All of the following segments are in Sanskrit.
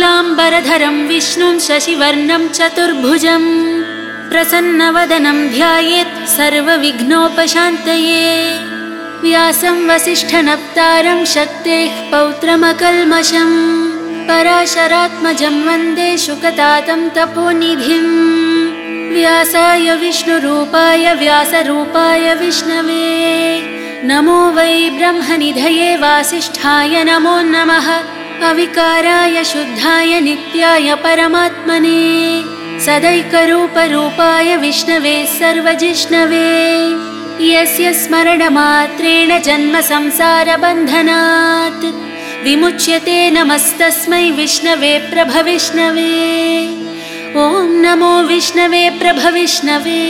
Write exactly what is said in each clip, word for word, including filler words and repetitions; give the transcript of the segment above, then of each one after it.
शुक्लाम्बरधरं विष्णुं शशिवर्णं चतुर्भुजं प्रसन्नवदनं ध्यायेत् सर्वविघ्नोपशान्तये। व्यासं वसिष्ठनप्तारं शक्तेः पौत्रमकल्मषं पराशरात्मजं वन्दे शुकतातं तपोनिधिम्। व्यासाय विष्णुरूपाय व्यासरूपाय विष्णवे नमो वै ब्रह्मनिधये वासिष्ठाय नमो नमः। अविकाराय शुद्धाय नित्याय परमात्मने सदैकरूपरूपाय विष्णवे सर्वजिष्णवे। यस्य स्मरणमात्रेण जन्म संसारबन्धनात् विमुच्यते नमस्तस्मै विष्णवे प्रभविष्णवे। ॐ नमो विष्णवे प्रभविष्णवे।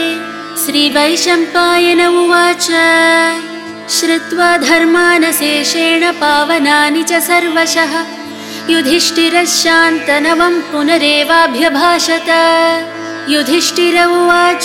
श्रीवैशम्पायन उवाच श्रुत्वा धर्मानशेषेण पावनानि च सर्वशः युधिष्ठिरश्शान्तनवं पुनरेवाभ्यभाषत। युधिष्ठिर उवाच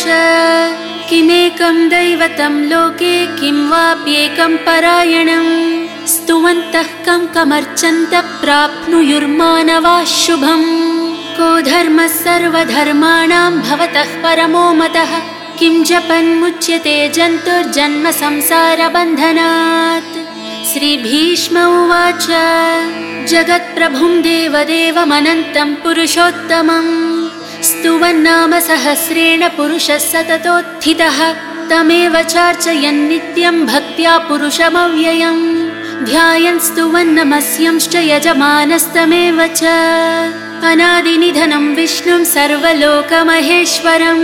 किमेकं दैवतं लोके किं वाप्येकं परायणं स्तुवन्तः कं कमर्चन्तः प्राप्नुयुर्मानवाः शुभम्। को धर्मः सर्वधर्माणां भवतः परमो मतः किं जपन्मुच्यते जन्तुर्जन्म संसारबन्धनात्। श्रीभीष्म उवाच जगत्प्रभुं देवदेवमनन्तं पुरुषोत्तमं स्तुवन्नाम सहस्रेण पुरुषः सततोत्थितः तमेव चार्चयन् नित्यं भक्त्या पुरुषमव्ययम् ध्यायन् स्तुवन्नमस्यंश्च यजमानस्तमेव च। अनादिनिधनं विष्णुं सर्वलोकमहेश्वरम्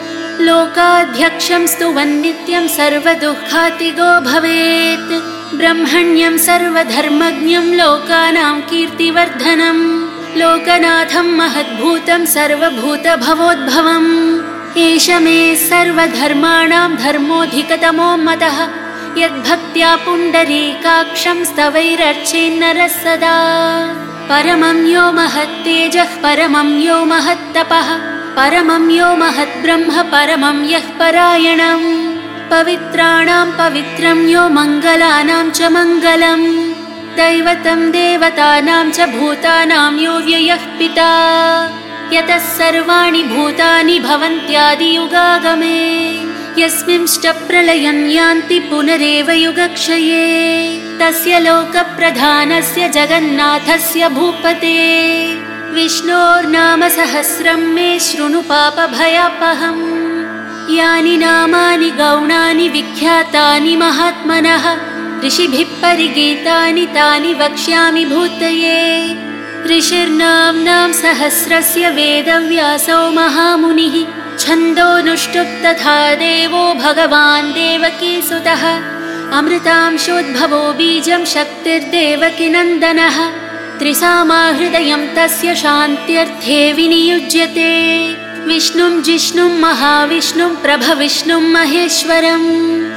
लोकाध्यक्षं स्तुवन्नित्यं सर्वदुःखातिगो भवेत्। ब्रह्मण्यं सर्वधर्मज्ञं लोकानां कीर्तिवर्धनं लोकनाथं महद्भूतं सर्वभूतभवोद्भवम्। एष मे सर्वधर्माणां धर्मोऽधिकतमो मतः यद्भक्त्या पुण्डरीकाक्षं स्तवैरर्चेन्नरः सदा। परमं यो महत्तेजः परमं यो महत्तपः परमं यो महद्ब्रह्म परमं यः परायणं पवित्राणां पवित्रं यो मङ्गलानां च मङ्गलं दैवतं देवतानां च भूतानां यो व्ययः पिता यतः सर्वाणि भूतानि भवन्त्यादियुगागमे यस्मिंश्च प्रलयं यान्ति पुनरेव युगक्षये तस्य लोकप्रधानस्य जगन्नाथस्य भूपते विष्णोर्नाम सहस्रं मे शृणु पापभयापहम्। यानि नामानि गौणानि विख्यातानि महात्मनः ऋषिभिः परिगीतानि तानि वक्ष्यामि भूतये। ऋषिर्नाम्नां सहस्रस्य वेदव्यासो महामुनिः छन्दोनुष्टुप् तथा देवो भगवान् देवकीसुतः अमृतांशोद्भवो बीजं शक्तिर्देवकीनन्दनः त्रिसामा हृदयं तस्य शान्त्यर्थे विनियुज्यते। विष्णुं जिष्णुं महाविष्णुं प्रभविष्णुं महेश्वरम्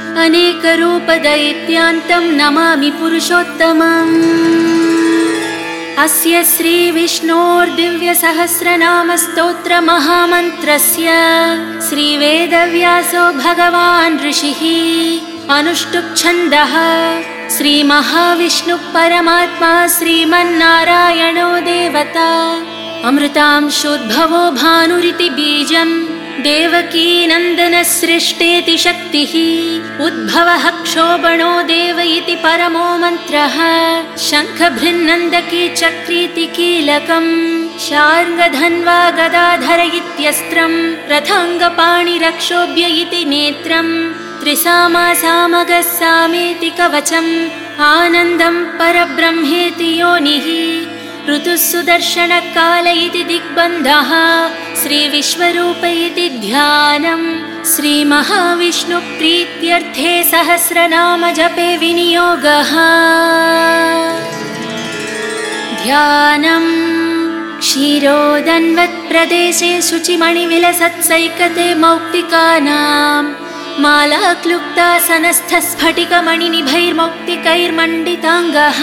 अनेकरूपदैत्यान्तं नमामि पुरुषोत्तमम्। अस्य श्रीविष्णोर्दिव्यसहस्रनामस्तोत्रमहामन्त्रस्य श्रीवेदव्यासो भगवान् ऋषिः अनुष्टुप्-छन्दः श्रीमहाविष्णुः परमात्मा श्रीमन्नारायणो देवता अमृतांशोद्भवो भानुरिति बीजं देवकीनन्दनसृष्टेति शक्तिः उद्भवः क्षोभणो देव इति परमो मन्त्रः शङ्खभृन्नन्दकी चक्रीति कीलकं शार्ङ्गधन्वा गदाधर इत्यस्त्रं रथाङ्गपाणिरक्षोभ्य इति नेत्रं त्रिसामा सामगः सामेति कवचम् आनन्दं परब्रह्मेति योनिः ऋतुः सुदर्शनकाल इति दिग्बन्धः श्रीविश्वरूप इति ध्यानं श्रीमहाविष्णुप्रीत्यर्थे सहस्रनाम जपे विनियोगः। ध्यानं क्षीरोदन्वत्प्रदेशे शुचिमणिविलसत्सैकते मौक्तिकानां मालाक्लुप्तासनस्थस्फटिकमणिनिभैर्मौक्तिकैर्मण्डिताङ्गः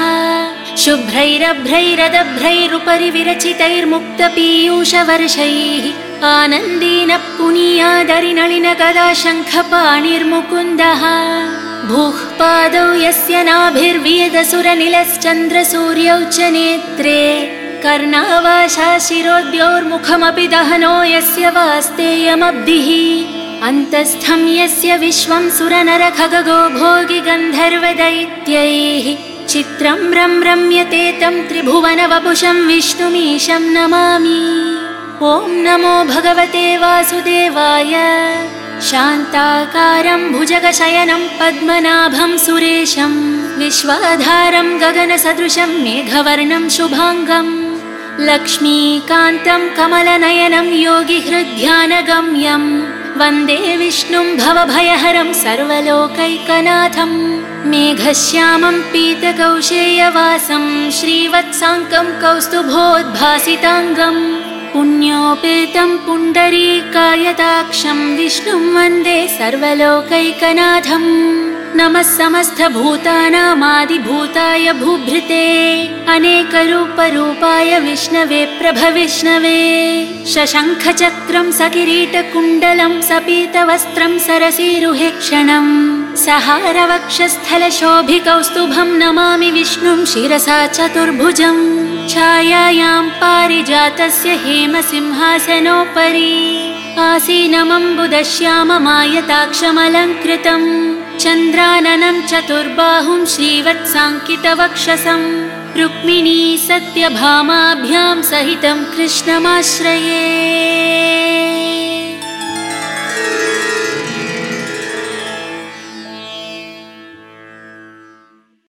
शुभ्रैरभ्रैरदभ्रैरुपरि विरचितैर्मुक्तपीयूषवर्षैः आनन्दीन पुनीयादरिनलिनगदा शङ्खपाणिर्मुकुन्दः भूः पादौ यस्य नाभिर्वियदसुरनिलश्चन्द्रसूर्यौ च नेत्रे कर्णावाशा शिरोद्योर्मुखमपि दहनो यस्य वास्तेयमब्धिः अन्तस्थं यस्य विश्वं सुरनरखगो भोगि गन्धर्वदैत्यैः चित्रं रं रम्यते तं त्रिभुवनवपुषं विष्णुमीशं नमामि। ॐ नमो भगवते वासुदेवाय। शान्ताकारं भुजगशयनं पद्मनाभं सुरेशं विश्वाधारं गगनसदृशं मेघवर्णं शुभाङ्गं लक्ष्मीकान्तं कमलनयनं योगिहृद्ध्यानगम्यं वन्दे विष्णुं भवभयहरं सर्वलोकैकनाथं मेघश्यामं पीतकौशेयवासं श्रीवत्साङ्कं कौस्तुभोद्भासिताङ्गं पुण्योपेतं पुण्डरीकायताक्षं विष्णुं वन्दे सर्वलोकैकनाथं। नमः समस्तभूतानामादिभूताय भूभृते अनेकरूपरूपाय विष्णवे प्रभविष्णवे शशङ्खचक्रं सकिरीटकुण्डलं सपीतवस्त्रं सरसीरुहेक्षणं सहारवक्षस्थलशोभिकौस्तुभं नमामि विष्णुं शिरसा चतुर्भुजं छायायां पारिजातस्य हेमसिंहासनोपरि आसीनमम्बुदश्याममायताक्षमलङ्कृतं चन्द्राननं चतुर्बाहुं श्रीवत्साङ्कितवक्षसं रुक्मिणी सत्यभामाभ्यां सहितं कृष्णमाश्रये।